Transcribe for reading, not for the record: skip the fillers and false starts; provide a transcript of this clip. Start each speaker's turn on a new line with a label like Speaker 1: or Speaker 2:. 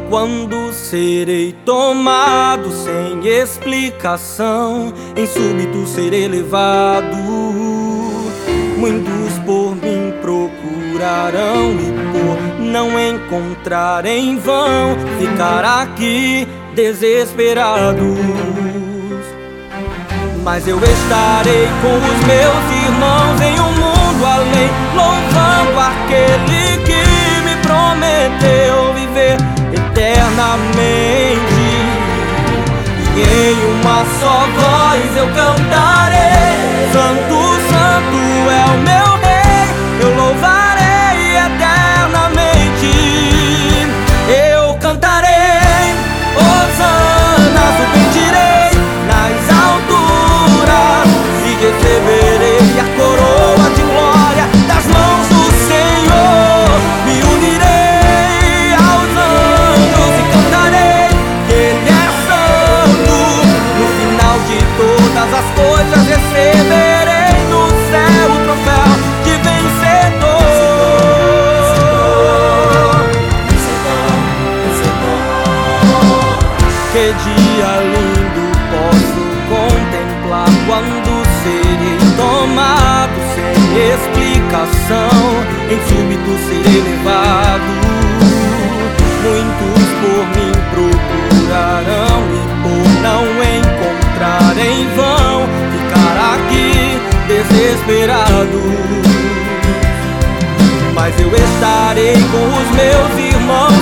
Speaker 1: Quando serei tomado sem explicação, em súbito serei levado. Muitos por mim procurarão e por não encontrar em vão ficar aqui desesperados. Mas eu estarei com os meus irmãos em um mundo além, louvando aquele que me prometeu viver eternamente. E em uma só voz eu cantarei: Santo, Santo é o meu Rei, eu louvarei eternamente. Eu cantarei, Hosana, subirei nas alturas e receberei a coroa de glória das mãos do Senhor. Me unirei aos anjos e cantarei que Ele é santo. No final de todas as coisas receberei no céu o troféu de vencedor. Que dia lindo posso contemplar quando serei tomado sem explicação, em súbito serei levado. Muitos por mim procurarão e por não encontrar em vão ficar aqui desesperado. Mas eu estarei com os meus irmãos